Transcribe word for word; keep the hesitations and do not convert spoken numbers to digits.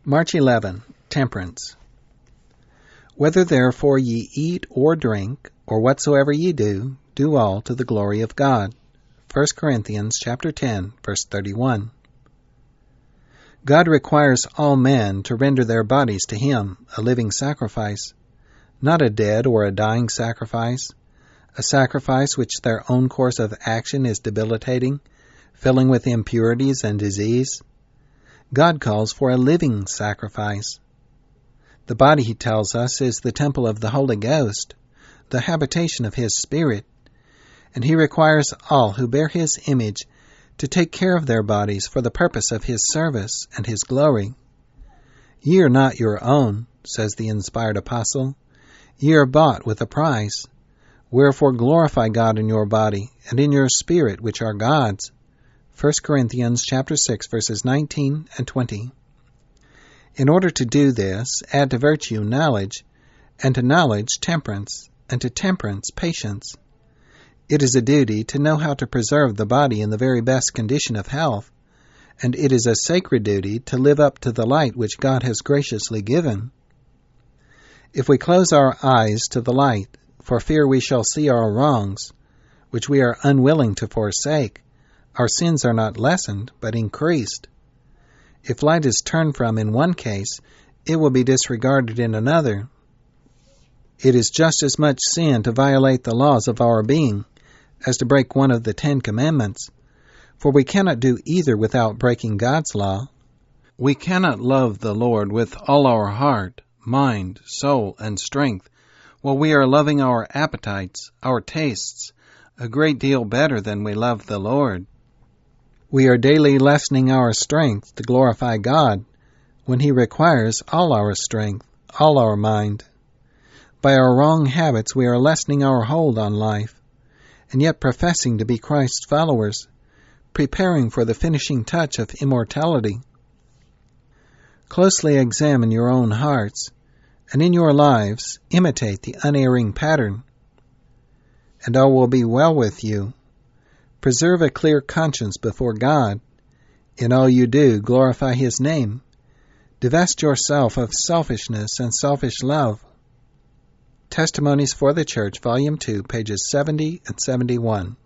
March eleventh. Temperance. Whether therefore ye eat or drink, or whatsoever ye do, do all to the glory of God. First Corinthians chapter ten, verse thirty-one. God requires all men to render their bodies to Him, a living sacrifice, not a dead or a dying sacrifice, a sacrifice which their own course of action is debilitating, filling with impurities and disease. God calls for a living sacrifice. The body, He tells us, is the temple of the Holy Ghost, the habitation of His Spirit, and He requires all who bear His image to take care of their bodies for the purpose of His service and His glory. Ye are not your own, says the inspired apostle. Ye are bought with a price. Wherefore glorify God in your body and in your spirit, which are God's. First Corinthians chapter six, verses nineteen and twenty. In order to do this, add to virtue knowledge, and to knowledge temperance, and to temperance patience. It is a duty to know how to preserve the body in the very best condition of health, and it is a sacred duty to live up to the light which God has graciously given. If we close our eyes to the light, for fear we shall see our wrongs, which we are unwilling to forsake, our sins are not lessened, but increased. If light is turned from in one case, it will be disregarded in another. It is just as much sin to violate the laws of our being as to break one of the Ten Commandments, for we cannot do either without breaking God's law. We cannot love the Lord with all our heart, mind, soul, and strength, while we are loving our appetites, our tastes, a great deal better than we love the Lord. We are daily lessening our strength to glorify God when He requires all our strength, all our mind. By our wrong habits we are lessening our hold on life, and yet professing to be Christ's followers, preparing for the finishing touch of immortality. Closely examine your own hearts, and in your lives imitate the unerring pattern, and all will be well with you. Preserve a clear conscience before God. In all you do, glorify His name. Divest yourself of selfishness and selfish love. Testimonies for the Church, Volume two, pages seventy and seventy-one.